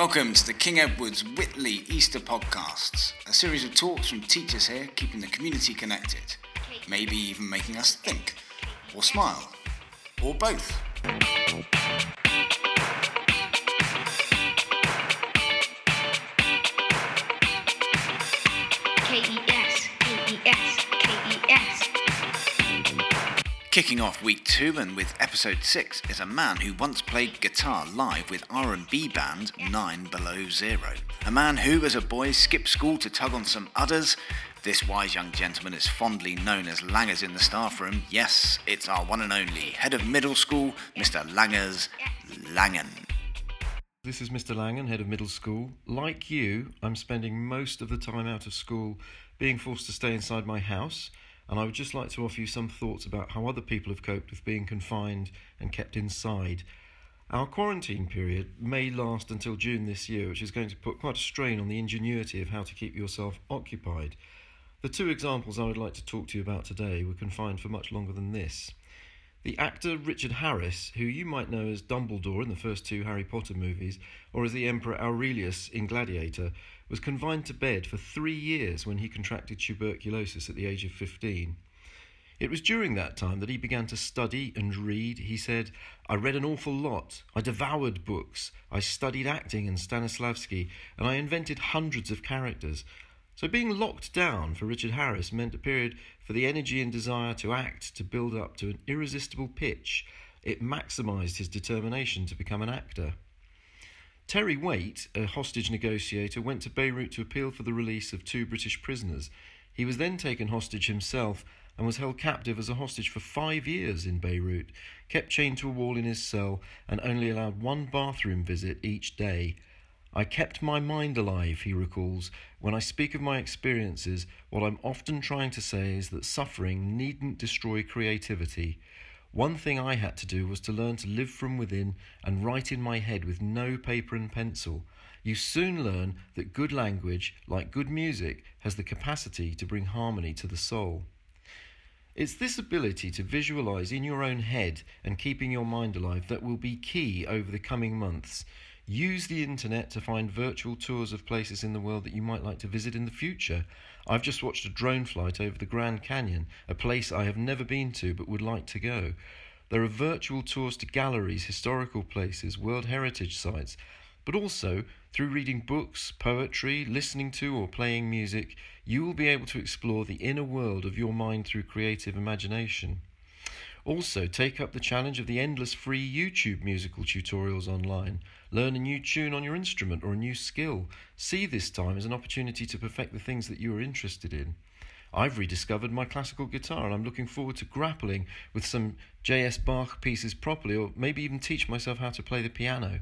Welcome to the King Edward's Whitley Easter Podcasts, a series of talks from teachers here keeping the community connected, maybe even making us think, or smile, or both. K-E-S. Kicking off week 2 and with episode 6 is a man who once played guitar live with R&B band 9 Below Zero. A man who, as a boy, skipped school to tug on some udders. This wise young gentleman is fondly known as Langers in the staff room. Yes, it's our one and only head of middle school, Mr. Langers Langen. This is Mr. Langen, head of middle school. Like you, I'm spending most of the time out of school being forced to stay inside my house, and I would just like to offer you some thoughts about how other people have coped with being confined and kept inside. Our quarantine period may last until June this year, which is going to put quite a strain on the ingenuity of how to keep yourself occupied. The 2 examples I would like to talk to you about today were confined for much longer than this. The actor Richard Harris, who you might know as Dumbledore in the first 2 Harry Potter movies, or as the Emperor Aurelius in Gladiator, was confined to bed for 3 years when he contracted tuberculosis at the age of 15. It was during that time that he began to study and read. He said, "I read an awful lot. I devoured books. I studied acting and Stanislavski, and I invented hundreds of characters." So being locked down for Richard Harris meant a period for the energy and desire to act to build up to an irresistible pitch. It maximised his determination to become an actor. Terry Waite, a hostage negotiator, went to Beirut to appeal for the release of 2 British prisoners. He was then taken hostage himself and was held captive as a hostage for 5 years in Beirut, kept chained to a wall in his cell and only allowed 1 bathroom visit each day. "I kept my mind alive," he recalls. "When I speak of my experiences, what I'm often trying to say is that suffering needn't destroy creativity. One thing I had to do was to learn to live from within and write in my head with no paper and pencil. You soon learn that good language, like good music, has the capacity to bring harmony to the soul." It's this ability to visualise in your own head and keeping your mind alive that will be key over the coming months. Use the internet to find virtual tours of places in the world that you might like to visit in the future. I've just watched a drone flight over the Grand Canyon, a place I have never been to but would like to go. There are virtual tours to galleries, historical places, World Heritage sites, but also through reading books, poetry, listening to or playing music, you will be able to explore the inner world of your mind through creative imagination. Also, take up the challenge of the endless free YouTube musical tutorials online. Learn a new tune on your instrument or a new skill. See this time as an opportunity to perfect the things that you are interested in. I've rediscovered my classical guitar and I'm looking forward to grappling with some J.S. Bach pieces properly, or maybe even teach myself how to play the piano.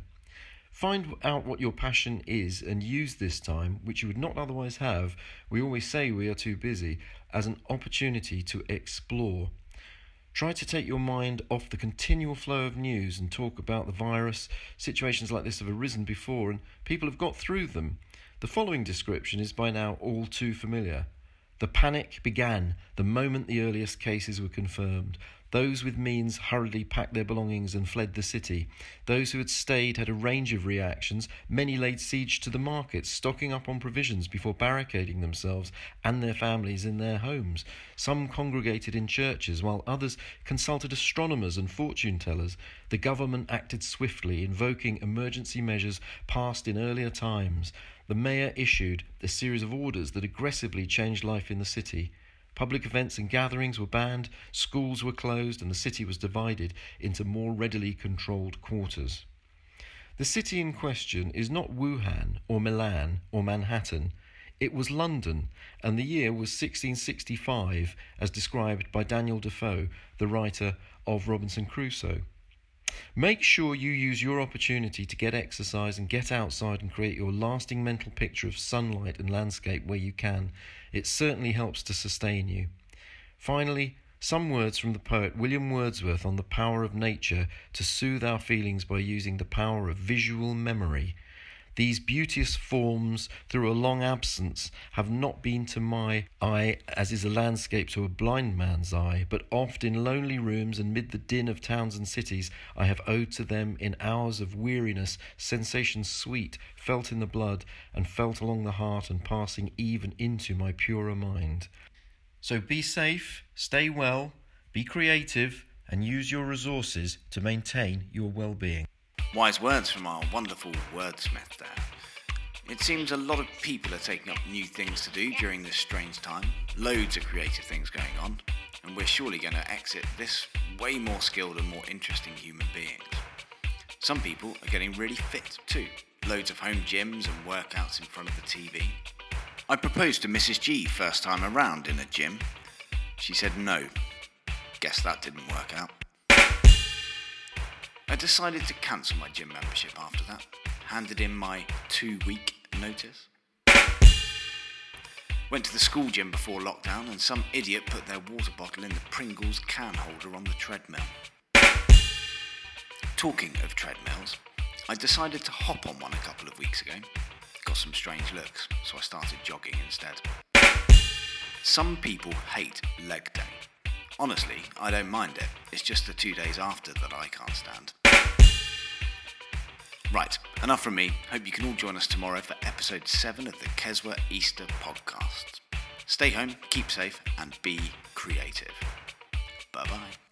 Find out what your passion is and use this time, which you would not otherwise have, we always say we are too busy, as an opportunity to explore. Try to take your mind off the continual flow of news and talk about the virus. Situations like this have arisen before and people have got through them. The following description is by now all too familiar. The panic began the moment the earliest cases were confirmed. Those with means hurriedly packed their belongings and fled the city. Those who had stayed had a range of reactions. Many laid siege to the markets, stocking up on provisions before barricading themselves and their families in their homes. Some congregated in churches, while others consulted astronomers and fortune-tellers. The government acted swiftly, invoking emergency measures passed in earlier times. The mayor issued a series of orders that aggressively changed life in the city. Public events and gatherings were banned, schools were closed, and the city was divided into more readily controlled quarters. The city in question is not Wuhan or Milan or Manhattan. It was London, and the year was 1665, as described by Daniel Defoe, the writer of Robinson Crusoe. Make sure you use your opportunity to get exercise and get outside and create your lasting mental picture of sunlight and landscape where you can. It certainly helps to sustain you. Finally, some words from the poet William Wordsworth on the power of nature to soothe our feelings by using the power of visual memory. These beauteous forms, through a long absence, have not been to my eye as is a landscape to a blind man's eye, but oft in lonely rooms and mid the din of towns and cities I have owed to them in hours of weariness sensations sweet, felt in the blood, and felt along the heart and passing even into my purer mind. So be safe, stay well, be creative, and use your resources to maintain your well-being. Wise words from our wonderful wordsmith there. It seems a lot of people are taking up new things to do during this strange time. Loads of creative things going on, and we're surely going to exit this way more skilled and more interesting human beings. Some people are getting really fit too. Loads of home gyms and workouts in front of the TV. I proposed to Mrs. G first time around in a gym. She said no. Guess that didn't work out. I decided to cancel my gym membership after that. Handed in my 2-week notice. Went to the school gym before lockdown and some idiot put their water bottle in the Pringles can holder on the treadmill. Talking of treadmills, I decided to hop on one a couple of weeks ago. Got some strange looks, so I started jogging instead. Some people hate leg day. Honestly, I don't mind it. It's just the 2 days after that I can't stand. Right, enough from me. Hope you can all join us tomorrow for episode 7 of the Keswa Easter podcast. Stay home, keep safe, and be creative. Bye-bye.